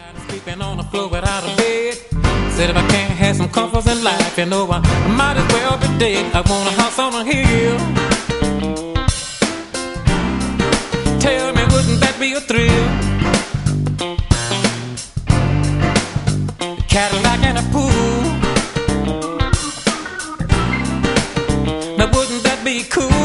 Sleeping on the floor without a bed. Said if I can't have some comforts in life, you know I might as well be dead. I want a house on a hill. Tell me, wouldn't that be a thrill? A Cadillac and a pool. Now wouldn't that be cool?